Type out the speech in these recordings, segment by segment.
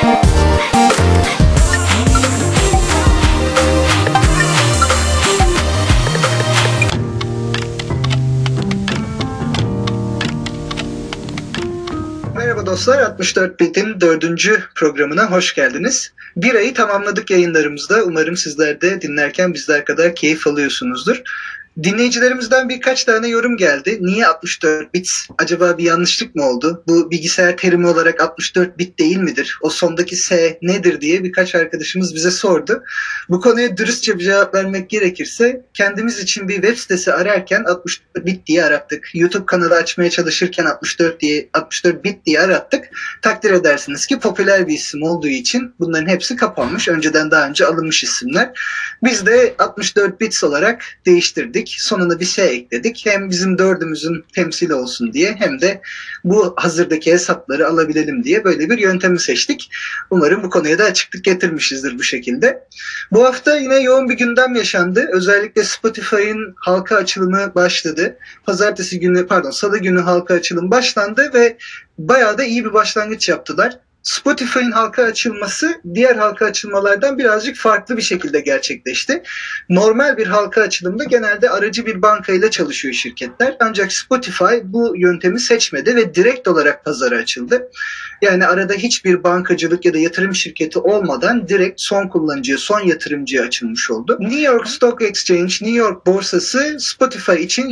Merhaba dostlar, 64 Bit'in 4. programına hoş geldiniz. Bir ayı tamamladık yayınlarımızda. Umarım sizler de dinlerken bizler kadar keyif alıyorsunuzdur. Dinleyicilerimizden birkaç tane yorum geldi. Niye 64 bit? Acaba bir yanlışlık mı oldu? Bu bilgisayar terimi olarak 64 bit değil midir? O sondaki S nedir diye birkaç arkadaşımız bize sordu. Bu konuya dürüstçe bir cevap vermek gerekirse kendimiz için bir web sitesi ararken 64 bit diye arattık. YouTube kanalı açmaya çalışırken 64 bit diye arattık. Takdir edersiniz ki popüler bir isim olduğu için bunların hepsi kapanmış. Önceden daha önce alınmış isimler. Biz de 64 bits olarak değiştirdik. Sonuna bir şey ekledik. Hem bizim dördümüzün temsili olsun diye hem de bu hazırdaki hesapları alabilelim diye böyle bir yöntemi seçtik. Umarım bu konuya da açıklık getirmişizdir bu şekilde. Bu hafta yine yoğun bir gündem yaşandı. Özellikle Spotify'ın halka açılımı başladı. Salı günü halka açılım başlandı ve bayağı da iyi bir başlangıç yaptılar. Spotify'ın halka açılması diğer halka açılmalardan birazcık farklı bir şekilde gerçekleşti. Normal bir halka açılımda genelde aracı bir bankayla çalışıyor şirketler. Ancak Spotify bu yöntemi seçmedi ve direkt olarak pazara açıldı. Yani arada hiçbir bankacılık ya da yatırım şirketi olmadan direkt son kullanıcıya, son yatırımcıya açılmış oldu. New York Stock Exchange, New York borsası Spotify için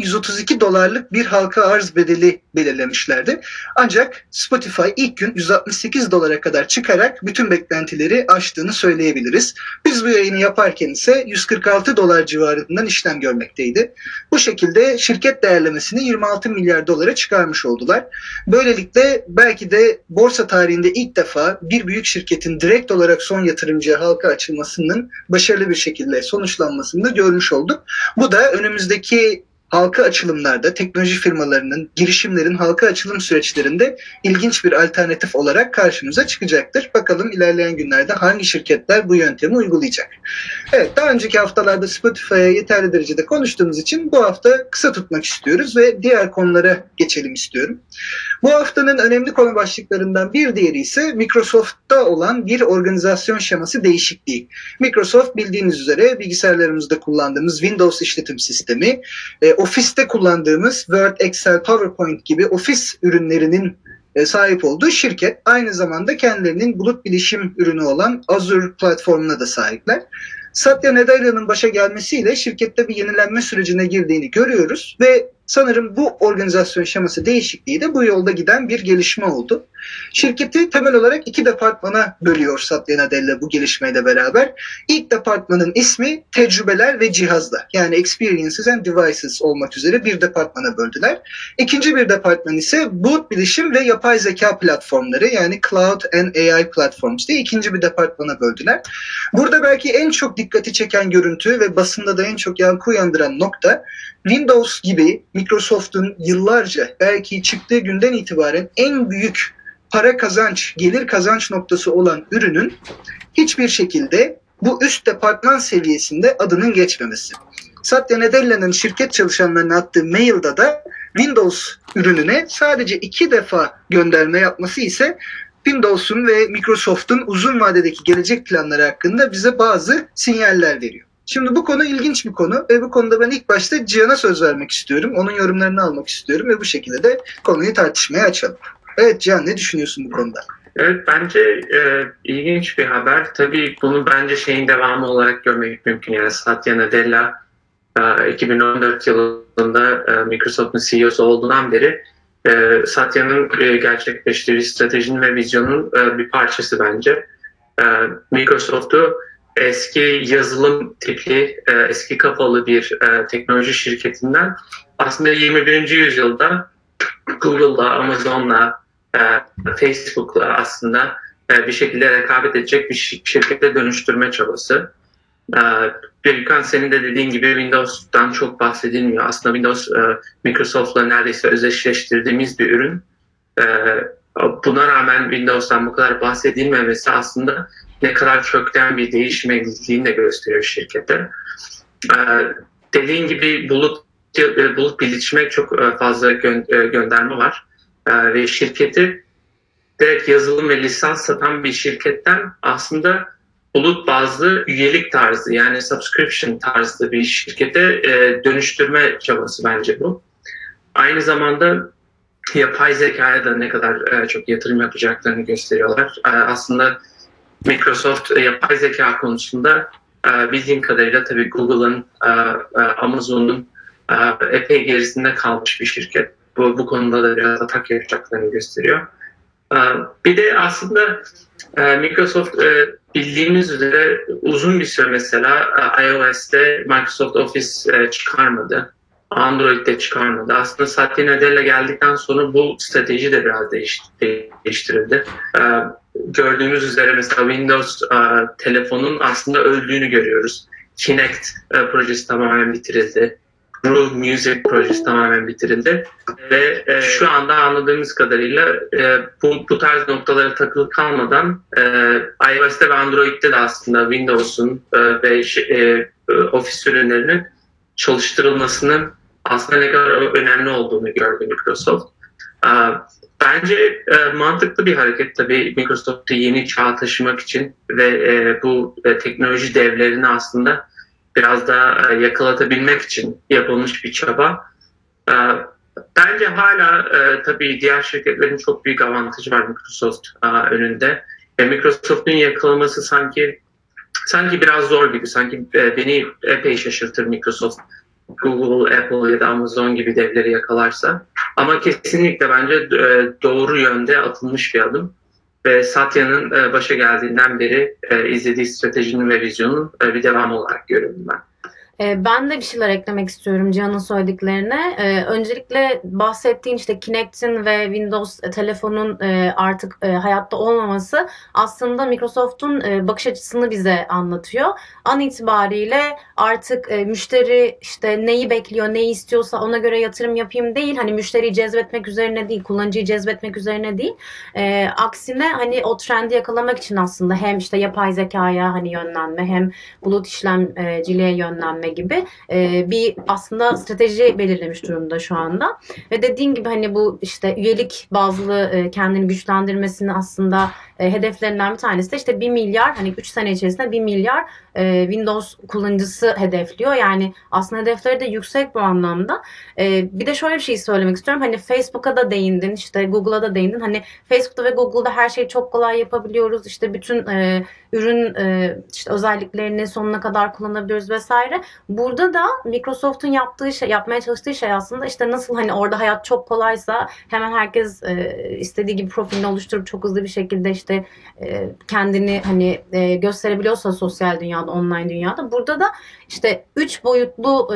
$132 bir halka arz bedeli belirlemişlerdi. Ancak Spotify ilk gün $168 kadar çıkarak bütün beklentileri aştığını söyleyebiliriz. Biz bu yayını yaparken ise $146 civarından işlem görmekteydi. Bu şekilde şirket değerlemesini $26 milyar çıkarmış oldular. Böylelikle belki de borsa tarihinde ilk defa bir büyük şirketin direkt olarak son yatırımcıya halka açılmasının başarılı bir şekilde sonuçlanmasını da görmüş olduk. Bu da önümüzdeki halka açılımlarda teknoloji firmalarının, girişimlerin halka açılım süreçlerinde ilginç bir alternatif olarak karşımıza çıkacaktır. Bakalım ilerleyen günlerde hangi şirketler bu yöntemi uygulayacak. Evet, daha önceki haftalarda Spotify'a yeterli derecede konuştuğumuz için bu hafta kısa tutmak istiyoruz ve diğer konulara geçelim istiyorum. Bu haftanın önemli konu başlıklarından bir diğeri ise Microsoft'ta olan bir organizasyon şeması değişikliği. Microsoft bildiğiniz üzere bilgisayarlarımızda kullandığımız Windows işletim sistemi, ofiste kullandığımız Word, Excel, PowerPoint gibi ofis ürünlerinin sahip olduğu şirket. Aynı zamanda kendilerinin bulut bilişim ürünü olan Azure platformuna da sahipler. Satya Nadella'nın başa gelmesiyle şirkette bir yenilenme sürecine girdiğini görüyoruz ve sanırım bu organizasyon şeması değişikliği de bu yolda giden bir gelişme oldu. Şirketi temel olarak 2 departmana bölüyor Satya Nadella bu gelişmeyle beraber. İlk departmanın ismi tecrübeler ve cihazlar, yani Experiences and Devices olmak üzere bir departmana böldüler. İkinci bir departman ise bulut bilişim ve yapay zeka platformları, yani Cloud and AI Platforms diye ikinci bir departmana böldüler. Burada belki en çok dikkati çeken görüntü ve basında da en çok yankı uyandıran nokta, Windows gibi Microsoft'un yıllarca, belki çıktığı günden itibaren en büyük para kazanç, gelir kazanç noktası olan ürünün hiçbir şekilde bu üst departman seviyesinde adının geçmemesi. Satya Nadella'nın şirket çalışanlarına attığı mailde da Windows ürününe sadece 2 defa gönderme yapması ise Windows'un ve Microsoft'un uzun vadedeki gelecek planları hakkında bize bazı sinyaller veriyor. Şimdi bu konu ilginç bir konu ve bu konuda ben ilk başta Cihan'a söz vermek istiyorum. Onun yorumlarını almak istiyorum ve bu şekilde de konuyu tartışmaya açalım. Evet Cihan, ne düşünüyorsun bu konuda? Evet, bence ilginç bir haber. Tabii bunu bence şeyin devamı olarak görmek mümkün. Yani Satya Nadella 2014 yılında Microsoft'un CEO'su olduğundan beri Satya'nın gerçekleştirdiği stratejinin ve vizyonun bir parçası bence. Microsoft'u eski yazılım tipli, eski kafalı bir teknoloji şirketinden aslında 21. yüzyılda Google'la, Amazon'la, Facebook'la aslında bir şekilde rekabet edecek bir şirkete dönüştürme çabası. Birkan, senin de dediğin gibi Windows'tan çok bahsedilmiyor. Aslında Windows Microsoft'la neredeyse özdeşleştirdiğimiz bir ürün. Buna rağmen Windows'tan bu kadar bahsedilmemesi aslında ne kadar kökten bir değişime gidildiğini de gösteriyor şirkete. Dediğin gibi bulut bilişime çok fazla gönderme var ve şirketi direkt yazılım ve lisans satan bir şirketten aslında bulut bazlı üyelik tarzı, yani subscription tarzı bir şirkete dönüştürme çabası bence bu. Aynı zamanda yapay zekaya da ne kadar çok yatırım yapacaklarını gösteriyorlar. Aslında Microsoft yapay zeka konusunda bildiğim kadarıyla tabii Google'ın, Amazon'un epey gerisinde kalmış bir şirket. Bu konuda da biraz atak yapacaklarını gösteriyor. Bir de aslında Microsoft bildiğimiz üzere uzun bir süre mesela iOS'te Microsoft Office çıkarmadı. Android'de çıkarmadı. Aslında Satya Nadella geldikten sonra bu strateji de biraz değiştirildi. Gördüğümüz üzere mesela Windows telefonun aslında öldüğünü görüyoruz. Kinect projesi tamamen bitirildi. Groove Music projesi tamamen bitirildi. Ve şu anda anladığımız kadarıyla bu tarz noktalara takılı kalmadan iOS'te ve Android'de de aslında Windows'un ve Office ürünlerinin çalıştırılmasının aslında ne kadar önemli olduğunu gördü Microsoft. Bence mantıklı bir hareket tabii Microsoft'u yeni çağa taşımak için ve bu teknoloji devlerini aslında biraz daha yakalatabilmek için yapılmış bir çaba. Bence hala tabii diğer şirketlerin çok büyük avantajı var Microsoft önünde. Microsoft'un yakalaması sanki biraz zor gibi. Sanki beni epey şaşırtır Microsoft, Google, Apple ya da Amazon gibi devleri yakalarsa. Ama kesinlikle bence doğru yönde atılmış bir adım. Ve Satya'nın başa geldiğinden beri izlediği stratejinin ve vizyonun bir devamı olarak görüyorum ben. Ben de bir şeyler eklemek istiyorum Cihan'ın söylediklerine. Öncelikle bahsettiğin işte Kinect'in ve Windows telefonun artık hayatta olmaması aslında Microsoft'un bakış açısını bize anlatıyor. An itibariyle artık müşteri işte neyi bekliyor, neyi istiyorsa ona göre yatırım yapayım değil. Hani müşteriyi cezbetmek üzerine değil, kullanıcıyı cezbetmek üzerine değil. Aksine hani o trendi yakalamak için aslında hem işte yapay zekaya hani yönlenme hem bulut işlemciliğe yönlenme gibi bir aslında strateji belirlemiş durumda şu anda. Ve dediğin gibi hani bu işte üyelik bazlı kendini güçlendirmesini aslında hedeflerinden bir tanesi de işte 1 milyar hani 3 sene içerisinde 1 milyar Windows kullanıcısı hedefliyor. Yani aslında hedefleri de yüksek bu anlamda. Bir de şöyle bir şey söylemek istiyorum. Hani Facebook'a da değindin, işte Google'a da değindin. Hani Facebook'ta ve Google'da her şeyi çok kolay yapabiliyoruz. İşte bütün ürün işte özelliklerini sonuna kadar kullanabiliyoruz vesaire. Burada da Microsoft'un yapmaya çalıştığı şey aslında işte nasıl hani orada hayat çok kolaysa hemen herkes istediği gibi profilini oluşturup çok hızlı bir şekilde işte kendini hani gösterebiliyorsa sosyal dünyada, online dünyada. Burada da işte 3 boyutlu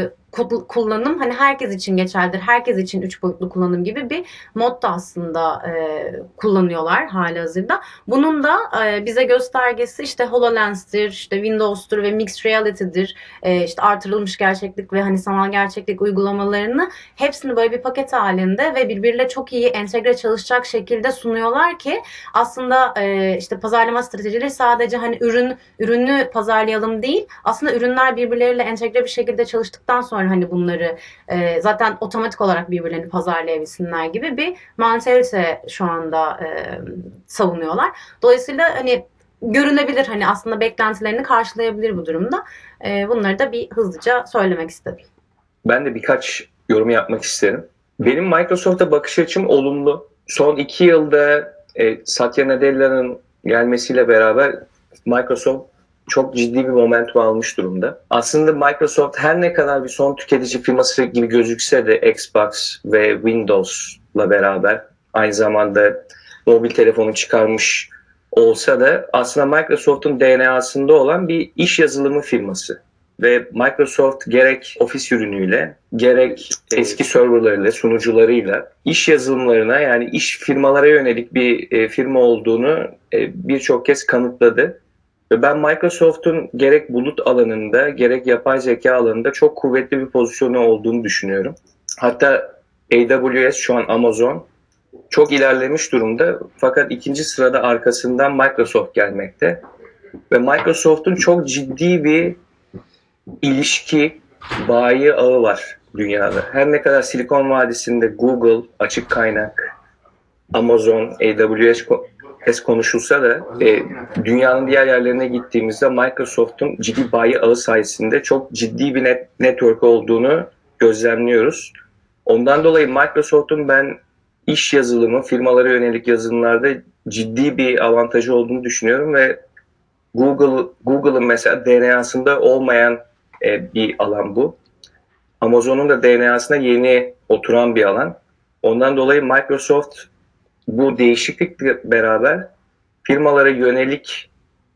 kullanım hani herkes için geçerlidir. Herkes için 3 boyutlu kullanım gibi bir mod da aslında kullanıyorlar halihazırda. Bunun da bize göstergesi işte HoloLens'tir, işte Windows'tur ve Mixed Reality'dir. İşte artırılmış gerçeklik ve hani sanal gerçeklik uygulamalarını hepsini böyle bir paket halinde ve birbiriyle çok iyi entegre çalışacak şekilde sunuyorlar ki aslında işte pazarlama stratejileri sadece hani ürünü pazarlayalım değil. Aslında ürünler birbirleriyle entegre bir şekilde çalıştıktan sonra hani bunları zaten otomatik olarak birbirlerini pazarlayabilsinler gibi bir mantalite şu anda savunuyorlar. Dolayısıyla hani görünebilir hani aslında beklentilerini karşılayabilir bu durumda. Bunları da bir hızlıca söylemek istedim. Ben de birkaç yorum yapmak isterim. Benim Microsoft'a bakış açım olumlu. Son 2 yılda Satya Nadella'nın gelmesiyle beraber Microsoft çok ciddi bir momentum almış durumda. Aslında Microsoft her ne kadar bir son tüketici firması gibi gözükse de Xbox ve Windows'la beraber aynı zamanda mobil telefonu çıkarmış olsa da aslında Microsoft'un DNA'sında olan bir iş yazılımı firması. Ve Microsoft gerek Office ürünüyle, gerek eski serverlarıyla, sunucularıyla iş yazılımlarına yani iş firmalara yönelik bir firma olduğunu birçok kez kanıtladı. Ve ben Microsoft'un gerek bulut alanında, gerek yapay zeka alanında çok kuvvetli bir pozisyonu olduğunu düşünüyorum. Hatta AWS şu an Amazon çok ilerlemiş durumda. Fakat ikinci sırada arkasından Microsoft gelmekte. Ve Microsoft'un çok ciddi bir ilişki bayi ağı var dünyada. Her ne kadar Silikon Vadisi'nde Google, açık kaynak, Amazon, AWS konuşulsa da dünyanın diğer yerlerine gittiğimizde Microsoft'un ciddi bayi ağı sayesinde çok ciddi bir network olduğunu gözlemliyoruz. Ondan dolayı Microsoft'un ben iş yazılımı, firmalara yönelik yazılımlarda ciddi bir avantajı olduğunu düşünüyorum ve Google'ın mesela DNA'sında olmayan bir alan bu. Amazon'un da DNA'sına yeni oturan bir alan. Ondan dolayı Microsoft bu değişiklikle beraber firmalara yönelik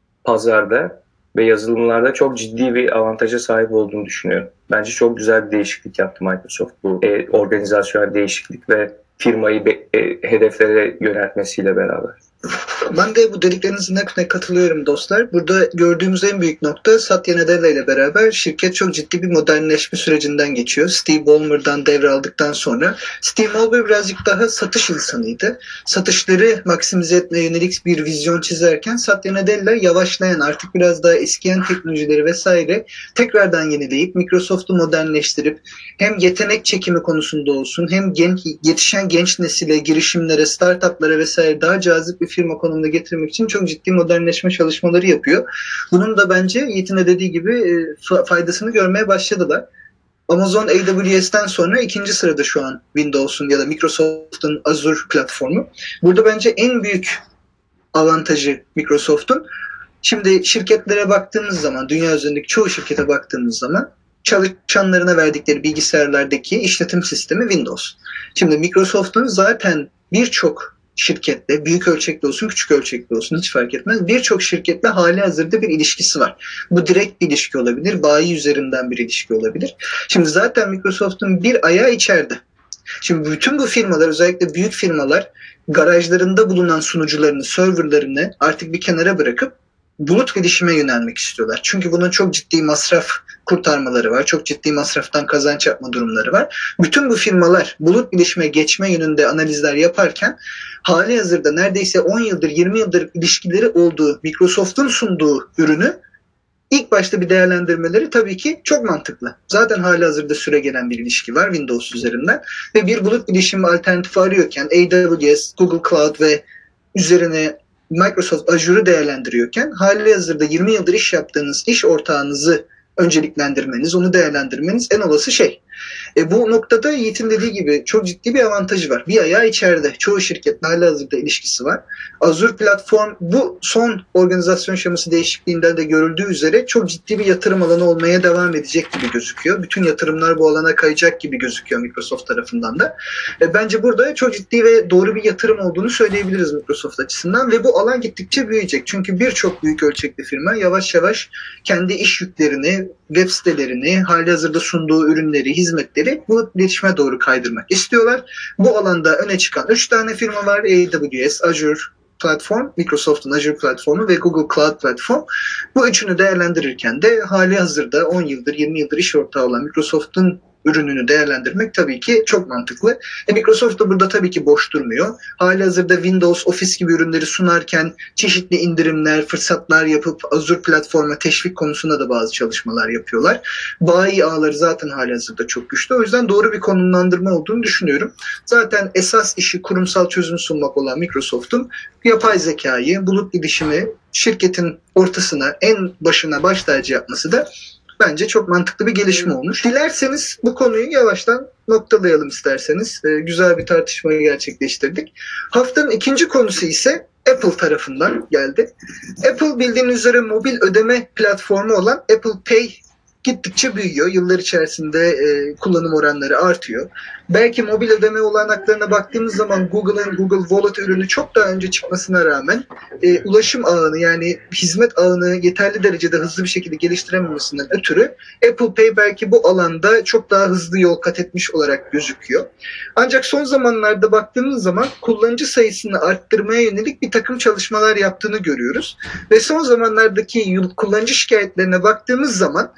pazarda ve yazılımlarda çok ciddi bir avantaja sahip olduğunu düşünüyorum. Bence çok güzel bir değişiklik yaptı Microsoft bu organizasyonel değişiklik ve firmayı hedeflere yöneltmesiyle beraber. Ben de bu dediklerinizin hepsine katılıyorum dostlar. Burada gördüğümüz en büyük nokta Satya Nadella ile beraber şirket çok ciddi bir modernleşme sürecinden geçiyor. Steve Ballmer'dan devraldıktan sonra. Steve Ballmer birazcık daha satış insanıydı. Satışları maksimize etmeye yönelik bir vizyon çizerken Satya Nadella yavaşlayan, artık biraz daha eskiyen teknolojileri vesaire tekrardan yenileyip Microsoft'u modernleştirip hem yetenek çekimi konusunda olsun hem yetişen genç nesile, girişimlere, startuplara vesaire daha cazip bir firma konumuna getirmek için çok ciddi modernleşme çalışmaları yapıyor. Bunun da bence Yiğit'in de dediği gibi faydasını görmeye başladılar. Amazon AWS'ten sonra ikinci sırada şu an Windows'un ya da Microsoft'un Azure platformu. Burada bence en büyük avantajı Microsoft'un. Şimdi şirketlere baktığımız zaman, dünya üzerindeki çoğu şirkete baktığımız zaman çalışanlarına verdikleri bilgisayarlardaki işletim sistemi Windows. Şimdi Microsoft'un zaten birçok şirketle, büyük ölçekli olsun, küçük ölçekli olsun hiç fark etmez, birçok şirketle hali hazırda bir ilişkisi var. Bu direkt bir ilişki olabilir, bayi üzerinden bir ilişki olabilir. Şimdi zaten Microsoft'un bir ayağı içeride. Şimdi bütün bu firmalar, özellikle büyük firmalar, garajlarında bulunan sunucularını, serverlarını artık bir kenara bırakıp bulut bilişime yönelmek istiyorlar. Çünkü bunun çok ciddi masraf kurtarmaları var. Çok ciddi masraftan kazanç yapma durumları var. Bütün bu firmalar bulut bilişime geçme yönünde analizler yaparken hali hazırda neredeyse 10 yıldır, 20 yıldır ilişkileri olduğu Microsoft'un sunduğu ürünü İlk başta bir değerlendirmeleri tabii ki çok mantıklı. Zaten hali hazırda süregelen bir ilişki var Windows üzerinden ve bir bulut bilişimi alternatifi arıyorken AWS, Google Cloud ve üzerine Microsoft Azure'u değerlendiriyorken hali hazırda 20 yıldır iş yaptığınız iş ortağınızı önceliklendirmeniz, onu değerlendirmeniz en olası şey. Bu noktada Yiğit'in dediği gibi çok ciddi bir avantajı var. Bir ayağı içeride. Çoğu şirketle halihazırda ilişkisi var. Azure platform bu son organizasyon şeması değişikliğinden de görüldüğü üzere çok ciddi bir yatırım alanı olmaya devam edecek gibi gözüküyor. Bütün yatırımlar bu alana kayacak gibi gözüküyor Microsoft tarafından da. Bence burada çok ciddi ve doğru bir yatırım olduğunu söyleyebiliriz Microsoft açısından ve bu alan gittikçe büyüyecek. Çünkü birçok büyük ölçekli firma yavaş yavaş kendi iş yüklerini, web sitelerini, halihazırda sunduğu ürünleri, hizmetleri bulut iletişime doğru kaydırmak istiyorlar. Bu alanda öne çıkan 3 tane firma var. AWS, Azure platform, Microsoft'un Azure platformu ve Google Cloud platform. Bu üçünü değerlendirirken de halihazırda 10 yıldır, 20 yıldır iş ortağı olan Microsoft'un ürününü değerlendirmek tabii ki çok mantıklı. Microsoft da burada tabii ki boş durmuyor. Halihazırda Windows, Office gibi ürünleri sunarken çeşitli indirimler, fırsatlar yapıp Azure platforma teşvik konusunda da bazı çalışmalar yapıyorlar. Bayi ağları zaten halihazırda çok güçlü. O yüzden doğru bir konumlandırma olduğunu düşünüyorum. Zaten esas işi kurumsal çözüm sunmak olan Microsoft'un yapay zekayı, bulut bilişimi şirketin ortasına, en başına baş tacı yapması da bence çok mantıklı bir gelişme olmuş. Dilerseniz bu konuyu yavaştan noktalayalım isterseniz. Güzel bir tartışmayı gerçekleştirdik. Haftanın ikinci konusu ise Apple tarafından geldi. Apple bildiğiniz üzere mobil ödeme platformu olan Apple Pay gittikçe büyüyor. Yıllar içerisinde kullanım oranları artıyor. Belki mobil ödeme olanaklarına baktığımız zaman Google'ın Google Wallet ürünü çok daha önce çıkmasına rağmen ulaşım ağını, yani hizmet ağını yeterli derecede hızlı bir şekilde geliştirememesinden ötürü Apple Pay belki bu alanda çok daha hızlı yol kat etmiş olarak gözüküyor. Ancak son zamanlarda baktığımız zaman kullanıcı sayısını arttırmaya yönelik bir takım çalışmalar yaptığını görüyoruz. Ve son zamanlardaki kullanıcı şikayetlerine baktığımız zaman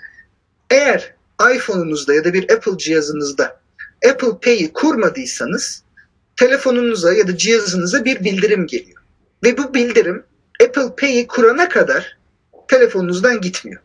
eğer iPhone'unuzda ya da bir Apple cihazınızda Apple Pay'i kurmadıysanız telefonunuza ya da cihazınıza bir bildirim geliyor. Ve bu bildirim Apple Pay'i kurana kadar telefonunuzdan gitmiyor.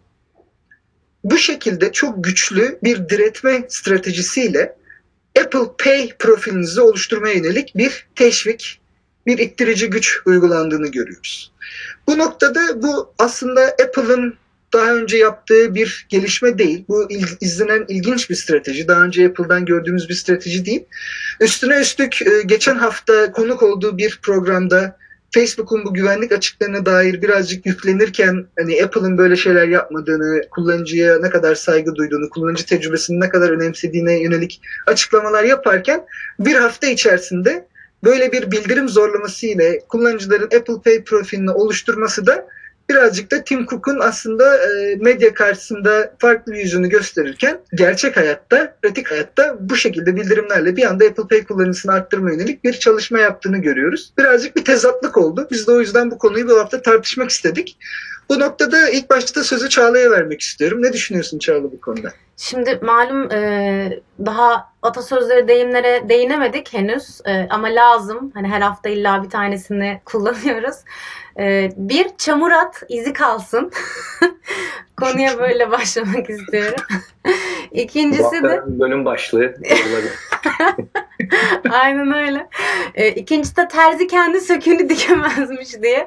Bu şekilde çok güçlü bir diretme stratejisiyle Apple Pay profilinizi oluşturmaya yönelik bir teşvik bir ittirici güç uygulandığını görüyoruz. Bu noktada bu aslında Apple'ın daha önce yaptığı bir gelişme değil. Bu izlenen ilginç bir strateji. Daha önce Apple'dan gördüğümüz bir strateji değil. Üstüne üstlük geçen hafta konuk olduğu bir programda Facebook'un bu güvenlik açıklarına dair birazcık yüklenirken hani Apple'ın böyle şeyler yapmadığını, kullanıcıya ne kadar saygı duyduğunu, kullanıcı tecrübesini ne kadar önemsediğine yönelik açıklamalar yaparken bir hafta içerisinde böyle bir bildirim zorlaması ile kullanıcıların Apple Pay profilini oluşturması da birazcık da Tim Cook'un aslında medya karşısında farklı bir yüzünü gösterirken gerçek hayatta, pratik hayatta bu şekilde bildirimlerle bir anda Apple Pay kullanıcısını arttırma yönelik bir çalışma yaptığını görüyoruz. Birazcık bir tezatlık oldu. Biz de o yüzden bu konuyu bu hafta tartışmak istedik. Bu noktada ilk başta sözü Çağla'ya vermek istiyorum. Ne düşünüyorsun Çağla bu konuda? Şimdi malum daha atasözleri, deyimlere değinemedik henüz ama lazım. Hani her hafta illa bir tanesini kullanıyoruz. Bir, çamur at, izi kalsın. Konuya böyle başlamak istiyorum. İkincisi de... Bölüm başlığı olabilir. Aynen öyle. İkincisi de terzi kendi söküğünü dikemezmiş diye.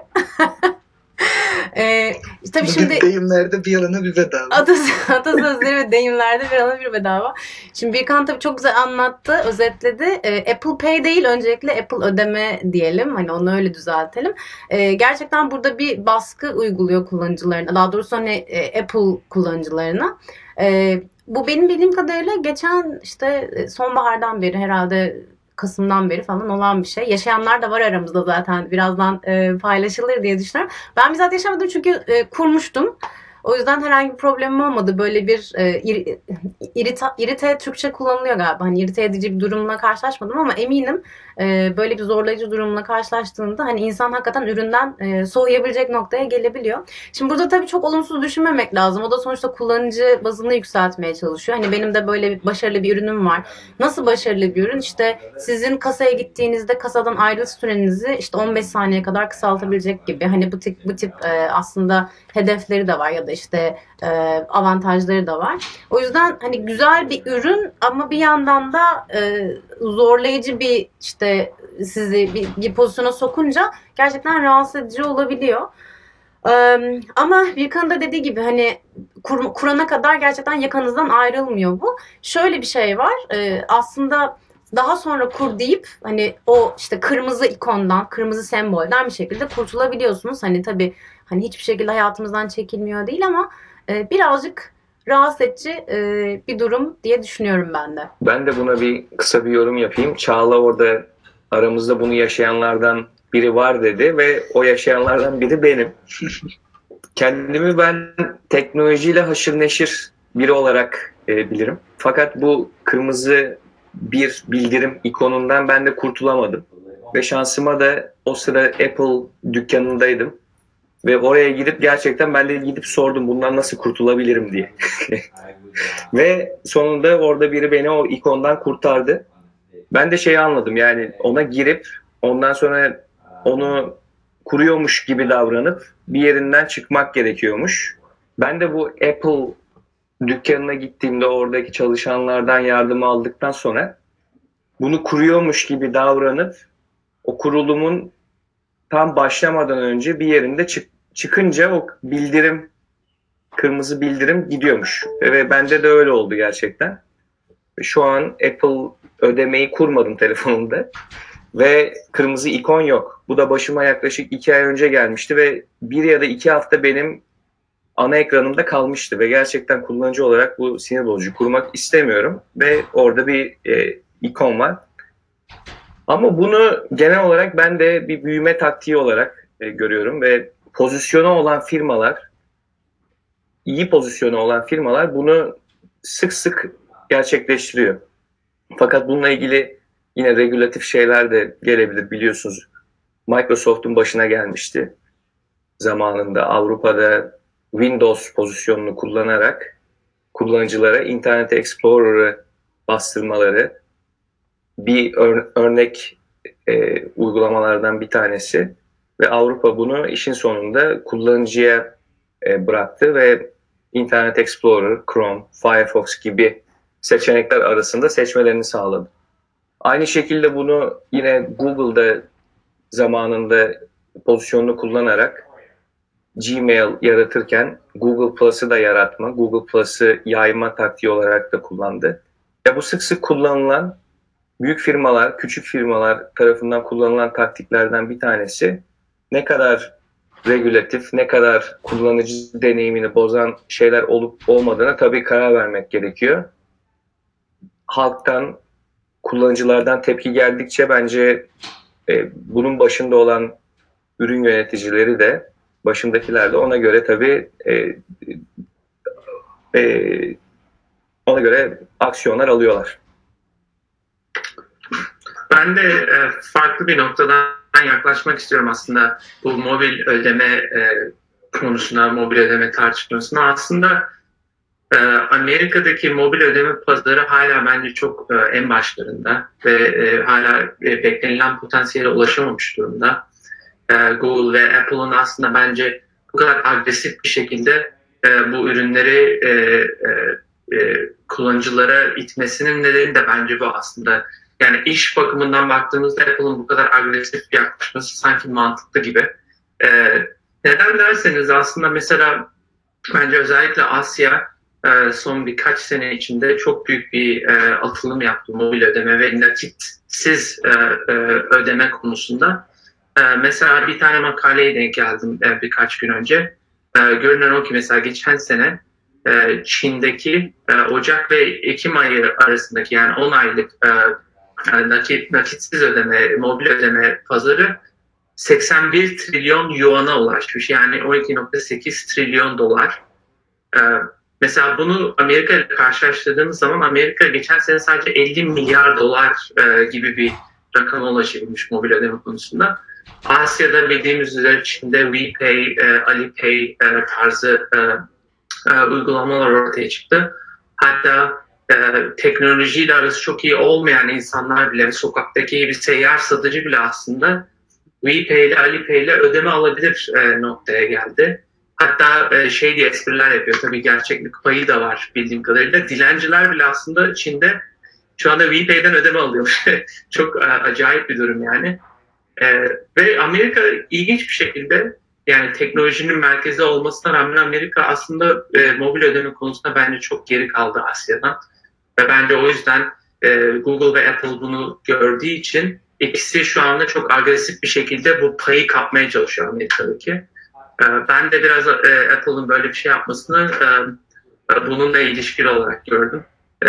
Tabii şimdi deyimlerde bir yalana bir bedava. Atasözleri ve deyimlerde bir yalana bir bedava. Şimdi Birkan tabii çok güzel anlattı, özetledi. Apple Pay değil, öncelikle Apple ödeme diyelim. Hani onu öyle düzeltelim. Gerçekten burada bir baskı uyguluyor kullanıcılarına. Daha doğrusu hani Apple kullanıcılarına. Bu benim bildiğim kadarıyla geçen işte sonbahardan beri, herhalde Kasım'dan beri falan olan bir şey. Yaşayanlar da var aramızda zaten. Birazdan paylaşılır diye düşünüyorum. Ben bizzat yaşamadım çünkü kurmuştum. O yüzden herhangi bir problemim olmadı. Böyle bir irite Türkçe kullanılıyor galiba. Hani irite edici bir durumla karşılaşmadım ama eminim böyle bir zorlayıcı durumla karşılaştığında hani insan hakikaten üründen soğuyabilecek noktaya gelebiliyor. Şimdi burada tabii çok olumsuz düşünmemek lazım. O da sonuçta kullanıcı bazını yükseltmeye çalışıyor. Hani benim de böyle başarılı bir ürünüm var. Nasıl başarılı bir ürün? İşte sizin kasaya gittiğinizde kasadan ayrılış sürenizi işte 15 saniye kadar kısaltabilecek gibi. Hani bu tip aslında hedefleri de var ya da işte avantajları da var. O yüzden hani güzel bir ürün ama bir yandan da zorlayıcı bir işte sizi bir pozisyona sokunca gerçekten rahatsız edici olabiliyor. Ama Birkan'ın da dediği gibi hani kurana kadar gerçekten yakanızdan ayrılmıyor bu. Şöyle bir şey var. Aslında daha sonra kur deyip hani o işte kırmızı ikondan, kırmızı sembolden bir şekilde kurtulabiliyorsunuz. Hani tabii hani hiçbir şekilde hayatımızdan çekilmiyor değil ama birazcık rahatsız edici bir durum diye düşünüyorum ben de. Ben de buna kısa bir yorum yapayım. Çağla orada aramızda bunu yaşayanlardan biri var dedi ve o yaşayanlardan biri benim. Kendimi ben teknolojiyle haşır neşir biri olarak bilirim. Fakat bu kırmızı bir bildirim ikonundan ben de kurtulamadım. Ve şansıma da o sıra Apple dükkanındaydım. Ve oraya gidip gerçekten ben de gidip sordum bundan nasıl kurtulabilirim diye. Ve sonunda orada biri beni o ikondan kurtardı. Ben de şeyi anladım, yani ona girip ondan sonra onu kuruyormuş gibi davranıp bir yerinden çıkmak gerekiyormuş. Ben de bu Apple dükkanına gittiğimde oradaki çalışanlardan yardım aldıktan sonra bunu kuruyormuş gibi davranıp o kurulumun tam başlamadan önce bir yerinde çıkınca o bildirim, kırmızı bildirim gidiyormuş. Ve bende de öyle oldu gerçekten. Şu an Apple ödemeyi kurmadım telefonumda ve kırmızı ikon yok. Bu da başıma yaklaşık 2 ay önce gelmişti ve 1 ya da 2 hafta benim ana ekranımda kalmıştı ve gerçekten kullanıcı olarak bu sinir bozucu, kurmak istemiyorum ve orada bir ikon var. Ama bunu genel olarak ben de bir büyüme taktiği olarak görüyorum ve pozisyonu olan firmalar, iyi pozisyonu olan firmalar bunu sık sık gerçekleştiriyor. Fakat bununla ilgili yine regülatif şeyler de gelebilir, biliyorsunuz. Microsoft'un başına gelmişti zamanında. Avrupa'da Windows pozisyonunu kullanarak kullanıcılara Internet Explorer'ı bastırmaları bir örnek uygulamalardan bir tanesi ve Avrupa bunu işin sonunda kullanıcıya bıraktı ve Internet Explorer, Chrome, Firefox gibi seçenekler arasında seçmelerini sağladı. Aynı şekilde bunu yine Google'da zamanında pozisyonunu kullanarak Gmail yaratırken Google Plus'ı da yaratma, Google Plus'ı yayma taktiği olarak da kullandı. Ya bu sık sık kullanılan büyük firmalar, küçük firmalar tarafından kullanılan taktiklerden bir tanesi. Ne kadar regülatif, ne kadar kullanıcı deneyimini bozan şeyler olup olmadığına tabii karar vermek gerekiyor. Halktan, kullanıcılardan tepki geldikçe bence bunun başında olan ürün yöneticileri de, başındakiler de ona göre tabii ona göre aksiyonlar alıyorlar. Ben de farklı bir noktadan yaklaşmak istiyorum aslında bu mobil ödeme konusuna, mobil ödeme tartışmasına. Aslında Amerika'daki mobil ödeme pazarı hala bence çok en başlarında ve hala beklenilen potansiyele ulaşamamış durumda. Google ve Apple'ın aslında bence bu kadar agresif bir şekilde bu ürünleri kullanıcılara itmesinin nedeni de bence bu aslında. Yani iş bakımından baktığımızda Apple'ın bu kadar agresif bir yaklaşması sanki mantıklı gibi. Neden derseniz aslında mesela bence özellikle Asya son birkaç sene içinde çok büyük bir atılım yaptı mobil ödeme ve nakitsiz ödeme konusunda. Mesela bir tane makaleye denk geldim birkaç gün önce. Görünen o ki mesela geçen sene Çin'deki Ocak ve Ekim ayı arasındaki yani 10 aylık nakitsiz ödeme, mobil ödeme pazarı 81 trilyon yuana ulaşmış. Yani 12,8 trilyon dolar. Mesela bunu Amerika ile karşılaştırdığımız zaman Amerika geçen sene sadece 50 milyar dolar gibi bir rakama ulaşabilmiş mobil ödeme konusunda. Asya'da bildiğimiz üzere Çin'de WePay, Alipay tarzı uygulamalar ortaya çıktı. Hatta teknolojiyle arası çok iyi olmayan insanlar bile, sokaktaki bir seyyar satıcı bile aslında WePay ile Alipay ile ödeme alabilir noktaya geldi. Hatta şey diye espriler yapıyor. Tabii gerçeklik payı da var bildiğim kadarıyla. Dilenciler bile aslında Çin'de şu anda WePay'den ödeme alıyor. Çok acayip bir durum yani. Ve Amerika ilginç bir şekilde yani teknolojinin merkezi olmasına rağmen Amerika aslında mobil ödeme konusunda bence çok geri kaldı Asya'dan. Ve bence o yüzden Google ve Apple bunu gördüğü için ikisi şu anda çok agresif bir şekilde bu payı kapmaya çalışıyor Amerika'daki. Ben de biraz Apple'ın böyle bir şey yapmasını bununla ilişkili olarak gördüm.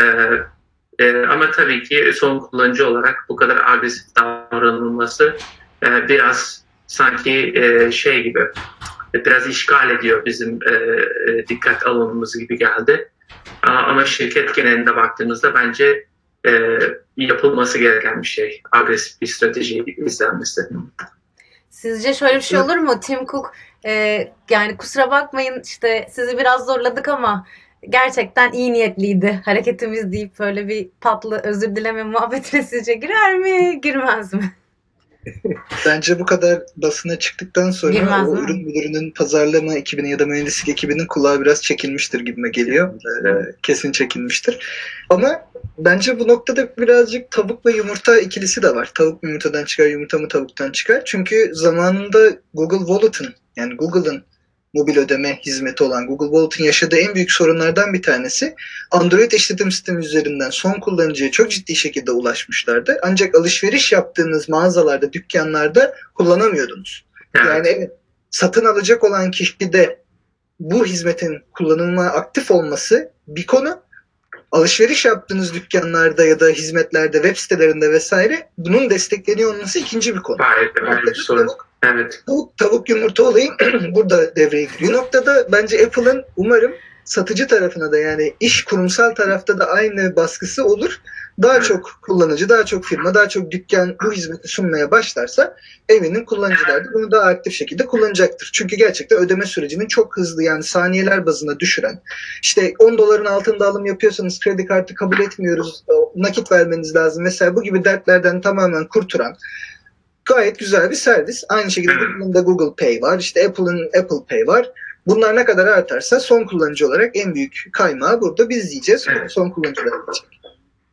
Ama tabii ki son kullanıcı olarak bu kadar agresif davranılması biraz sanki şey gibi biraz işgal ediyor bizim dikkat alanımız gibi geldi. Ama şirket genelinde baktığımızda bence yapılması gereken bir şey. Agresif bir strateji izlenmesi. Sizce şöyle bir şey olur mu? Tim Cook yani kusura bakmayın işte sizi biraz zorladık ama gerçekten iyi niyetliydi hareketimiz deyip böyle bir tatlı özür dileme muhabbetine sizce girer mi, girmez mi? Bence bu kadar basına çıktıktan sonra Girmez, o değil mi? ürün müdürünün pazarlama ekibinin ya da mühendislik ekibinin kulağı biraz çekilmiştir gibime geliyor. Kesin çekilmiştir. Ama bence bu noktada birazcık tavuk ve yumurta ikilisi de var. Tavuk mu yumurtadan çıkar, yumurta mı tavuktan çıkar? Çünkü zamanında Google Wallet'ın yani Google'ın mobil ödeme hizmeti olan Google Wallet'ın yaşadığı en büyük sorunlardan bir tanesi Android işletim sistemi üzerinden son kullanıcıya çok ciddi şekilde ulaşmışlardı. Ancak alışveriş yaptığınız mağazalarda, dükkanlarda kullanamıyordunuz. Evet. Yani evet, satın alacak olan kişi de bu hizmetin kullanılmaya aktif olması bir konu. Alışveriş yaptığınız dükkanlarda ya da hizmetlerde, web sitelerinde vesaire bunun destekleniyor olması ikinci bir konu. Gayet bir sorun. Evet. Tavuk yumurta olayı burada devreye giriyor. Bu noktada bence Apple'ın umarım satıcı tarafına da yani iş kurumsal tarafta da aynı baskısı olur. Daha çok kullanıcı, daha çok firma, daha çok dükkan bu hizmeti sunmaya başlarsa eminim kullanıcılar da bunu daha aktif şekilde kullanacaktır. Çünkü gerçekten ödeme sürecini çok hızlı yani saniyeler bazında düşüren, işte 10 doların altında alım yapıyorsanız kredi kartı kabul etmiyoruz, nakit vermeniz lazım mesela bu gibi dertlerden tamamen kurturan gayet güzel bir servis. Aynı şekilde Google'ın da Google Pay var, işte Apple'ın Apple Pay var. Bunlar ne kadar artarsa son kullanıcı olarak en büyük kaymağı burada biz yiyeceğiz. Evet. Son kullanıcılar yiyecek.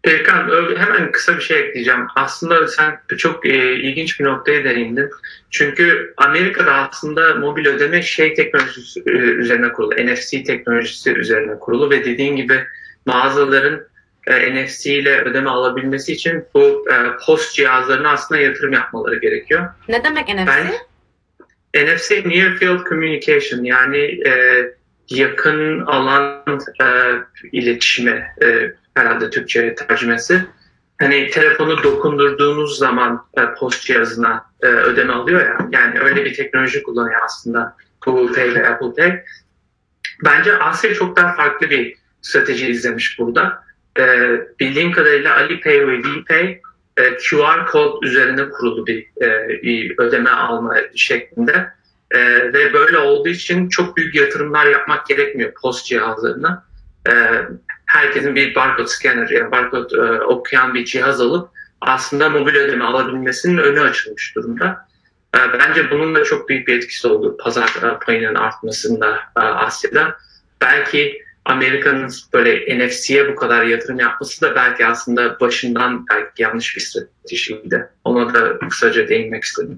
Erkan, hemen kısa bir şey ekleyeceğim. Aslında sen çok ilginç bir noktaya değindin. Çünkü Amerika'da aslında mobil ödeme teknolojisi üzerine kurulu, NFC teknolojisi üzerine kurulu ve dediğin gibi mağazaların NFC ile ödeme alabilmesi için bu POS cihazlarına aslında yatırım yapmaları gerekiyor. Ne demek NFC? NFC Near Field Communication, yani yakın alan iletişime, herhalde Türkçe tercümesi. Hani telefonu dokundurduğunuz zaman post cihazına ödeme alıyor ya. Yani öyle bir teknoloji kullanıyor aslında Google Pay ve Apple Pay. Bence Asya çok daha farklı bir strateji izlemiş burada. Bildiğim kadarıyla Alipay ve VPay QR kod üzerine kurulu bir ödeme alma şeklinde. Ve böyle olduğu için çok büyük yatırımlar yapmak gerekmiyor post cihazlarına. Herkesin bir barcode scanner, yani barcode okuyan bir cihaz alıp aslında mobil ödeme alabilmesinin önü açılmış durumda. Bence bunun da çok büyük bir etkisi oldu pazar payının artmasında Asya'da. Belki Amerika'nın böyle NFC'ye bu kadar yatırım yapması da belki aslında başından belki yanlış bir stratejiydi. Ona da kısaca değinmek istedim.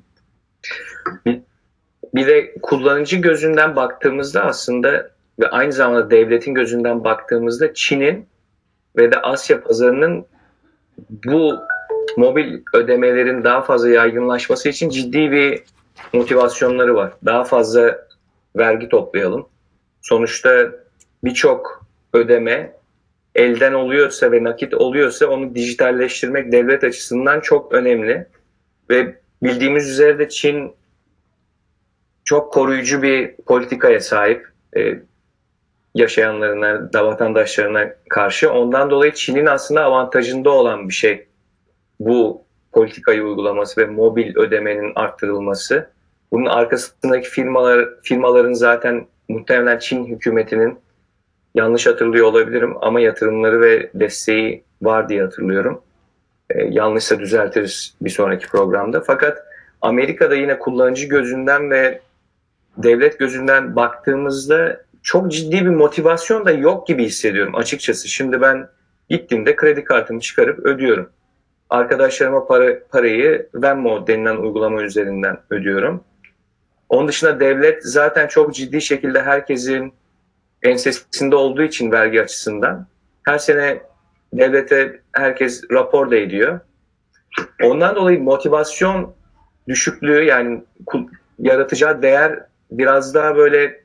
Bir de kullanıcı gözünden baktığımızda aslında ve aynı zamanda devletin gözünden baktığımızda Çin'in ve de Asya pazarının bu mobil ödemelerin daha fazla yaygınlaşması için ciddi bir motivasyonları var. Daha fazla vergi toplayalım. Sonuçta birçok ödeme elden oluyorsa ve nakit oluyorsa onu dijitalleştirmek devlet açısından çok önemli. Ve bildiğimiz üzere de Çin çok koruyucu bir politikaya sahip yaşayanlarına, da vatandaşlarına karşı. Ondan dolayı Çin'in aslında avantajında olan bir şey bu politikayı uygulaması ve mobil ödemenin arttırılması. Bunun arkasındaki firmaların zaten muhtemelen Çin hükümetinin, yanlış hatırlıyor olabilirim ama yatırımları ve desteği var diye hatırlıyorum. Yanlışsa düzeltiriz bir sonraki programda. Fakat Amerika'da yine kullanıcı gözünden ve devlet gözünden baktığımızda çok ciddi bir motivasyon da yok gibi hissediyorum açıkçası. Şimdi ben gittiğimde kredi kartımı çıkarıp ödüyorum. Arkadaşlarıma parayı Venmo denilen uygulama üzerinden ödüyorum. Onun dışında devlet zaten çok ciddi şekilde herkesin ensesinde olduğu için vergi açısından her sene devlete herkes rapor da ediyor. Ondan dolayı motivasyon düşüklüğü, yani yaratacağı değer biraz daha böyle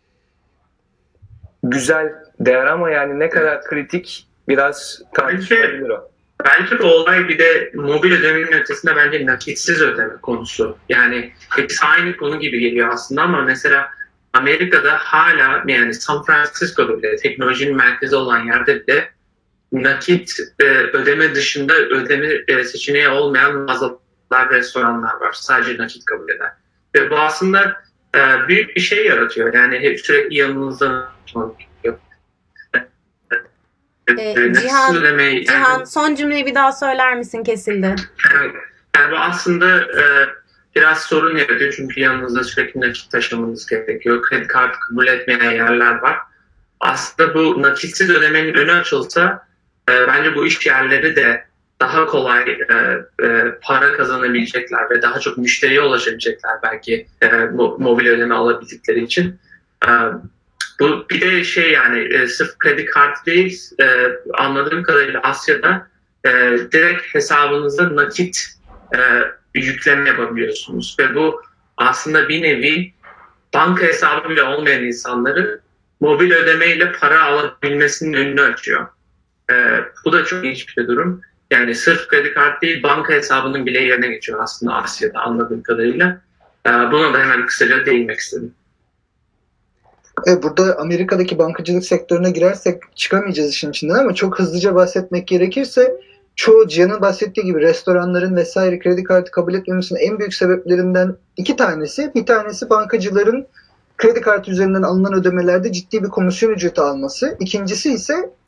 güzel değer ama yani ne kadar kritik biraz tartışılabilir o. Bence bu olay bir de mobil ödemenin ötesinde bence nakitsiz ödeme konusu. Yani hepsi aynı konu gibi geliyor aslında ama mesela Amerika'da hala, yani San Francisco'da bile, teknolojinin merkezi olan yerde bile nakit ödeme dışında ödeme seçeneği olmayan mağazalar, restoranlar var. Sadece nakit kabul eden. Ve bu aslında büyük bir şey yaratıyor. Yani hep sürekli yanınızda Cihan, son cümleyi bir daha söyler misin? Kesildi. Yani bu aslında biraz sorun yaratıyor çünkü yanınızda sürekli nakit taşımanız gerekiyor. Kredi kartı kabul etmeyen yerler var. Aslında bu nakitsiz ödemenin önü açılsa bence bu iş yerleri de daha kolay para kazanabilecekler ve daha çok müşteriye ulaşabilecekler belki mobil ödeme alabildikleri için. Bu bir de yani sırf kredi kartı değil, anladığım kadarıyla Asya'da direkt hesabınıza nakit yükleme yapabiliyorsunuz ve bu aslında bir nevi banka hesabı bile olmayan insanların mobil ödemeyle para alabilmesinin önünü açıyor. Bu da çok ilginç bir durum. Yani sırf kredi kartı değil, banka hesabının bile yerine geçiyor aslında Asya'da anladığım kadarıyla. Buna da hemen kısaca değinmek istedim. Burada Amerika'daki bankacılık sektörüne girersek çıkamayacağız işin içinden ama çok hızlıca bahsetmek gerekirse çoğu Cihan'ın bahsettiği gibi restoranların vesaire kredi kartı kabul etmemesinin en büyük sebeplerinden iki tanesi. Bir tanesi bankacıların kredi kartı üzerinden alınan ödemelerde ciddi bir komisyon ücreti alması. İkincisi ise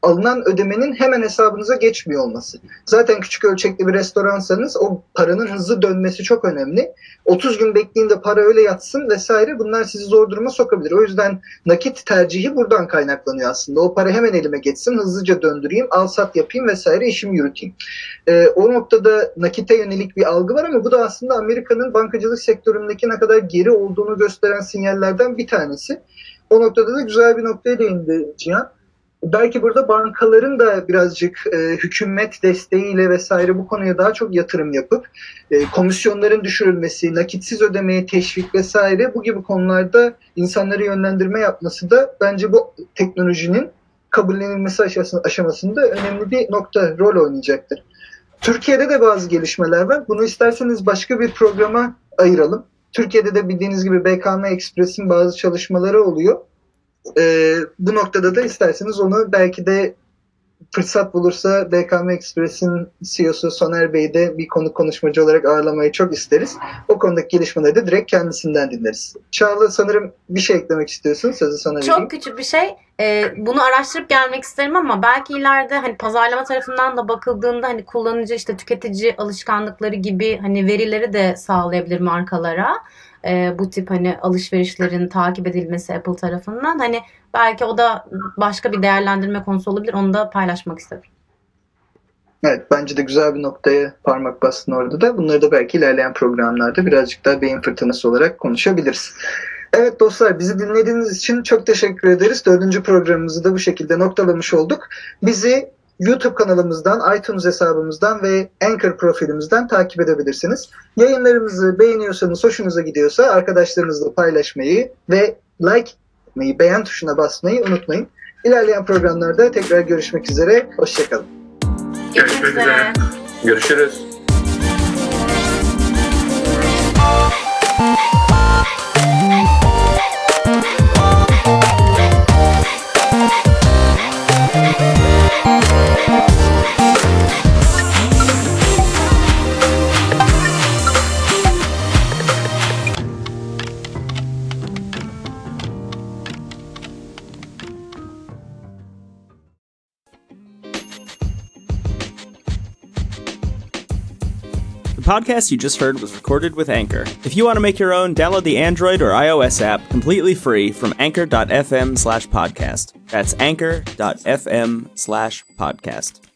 alınan ödemenin hemen hesabınıza geçmiyor olması. Zaten küçük ölçekli bir restoransanız o paranın hızlı dönmesi çok önemli. 30 gün bekleyin de para öyle yatsın vesaire, bunlar sizi zor duruma sokabilir. O yüzden nakit tercihi buradan kaynaklanıyor aslında. O para hemen elime geçsin, hızlıca döndüreyim, al sat yapayım vesaire, işimi yürüteyim. O noktada nakite yönelik bir algı var ama bu da aslında Amerika'nın bankacılık sektöründeki ne kadar geri olduğunu gösteren sinyallerden bir tanesi. O noktada da güzel bir noktaya değindi Cihan. Belki burada bankaların da birazcık hükümet desteğiyle vesaire bu konuya daha çok yatırım yapıp komisyonların düşürülmesi, nakitsiz ödemeye teşvik vesaire bu gibi konularda insanları yönlendirme yapması da bence bu teknolojinin kabullenilmesi aşamasında önemli bir nokta, rol oynayacaktır. Türkiye'de de bazı gelişmeler var. Bunu isterseniz başka bir programa ayıralım. Türkiye'de de bildiğiniz gibi BKM Express'in bazı çalışmaları oluyor. Bu noktada da isterseniz onu belki de fırsat bulursa BKM Express'in CEO'su Soner Bey'i de bir konuşmacı olarak ağırlamayı çok isteriz. O konudaki gelişmeleri de direkt kendisinden dinleriz. Çağla, sanırım bir şey eklemek istiyorsun. Sözü sana vereyim. Çok küçük bir şey. Bunu araştırıp gelmek isterim ama belki ileride hani pazarlama tarafından da bakıldığında hani kullanıcı, işte tüketici alışkanlıkları gibi hani verileri de sağlayabilir markalara. Bu tip hani alışverişlerin takip edilmesi Apple tarafından. Hani belki o da başka bir değerlendirme konusu olabilir. Onu da paylaşmak istedim. Evet, bence de güzel bir noktaya parmak bastın orada da. Bunları da belki ilerleyen programlarda birazcık daha beyin fırtınası olarak konuşabiliriz. Evet dostlar, bizi dinlediğiniz için çok teşekkür ederiz. 4. programımızı da bu şekilde noktalamış olduk. Bizi YouTube kanalımızdan, iTunes hesabımızdan ve Anchor profilimizden takip edebilirsiniz. Yayınlarımızı beğeniyorsanız, hoşunuza gidiyorsa arkadaşlarınızla paylaşmayı ve like etmeyi, beğen tuşuna basmayı unutmayın. İlerleyen programlarda tekrar görüşmek üzere. Hoşçakalın. Görüşmek üzere. Görüşürüz. The podcast you just heard was recorded with Anchor. If you want to make your own, download the Android or iOS app completely free from anchor.fm/podcast. That's anchor.fm/podcast.